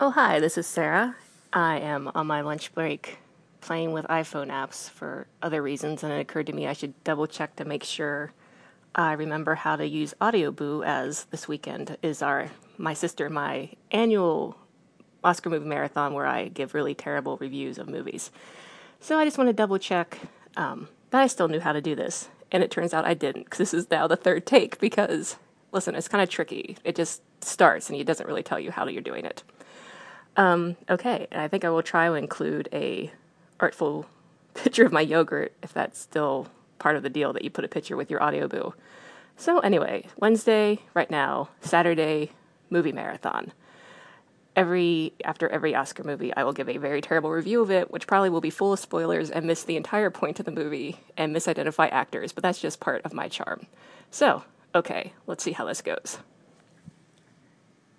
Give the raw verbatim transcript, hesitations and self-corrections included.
Oh, hi, this is Sarah. I am on my lunch break playing with iPhone apps for other reasons, and it occurred to me I should double check to make sure I remember how to use Audioboo, as this weekend is our my sister my annual Oscar movie marathon where I give really terrible reviews of movies. So I just want to double check um, that I still knew how to do this, and it turns out I didn't, because this is now the third take. Because listen, it's kind of tricky. It just starts and it doesn't really tell you how you're doing it. Um, okay, and I think I will try to include a artful picture of my yogurt, if that's still part of the deal, that you put a picture with your Audioboo. So anyway, Wednesday, right now, Saturday, movie marathon. Every after every Oscar movie, I will give a very terrible review of it, which probably will be full of spoilers and miss the entire point of the movie and misidentify actors, but that's just part of my charm. So, okay, let's see how this goes.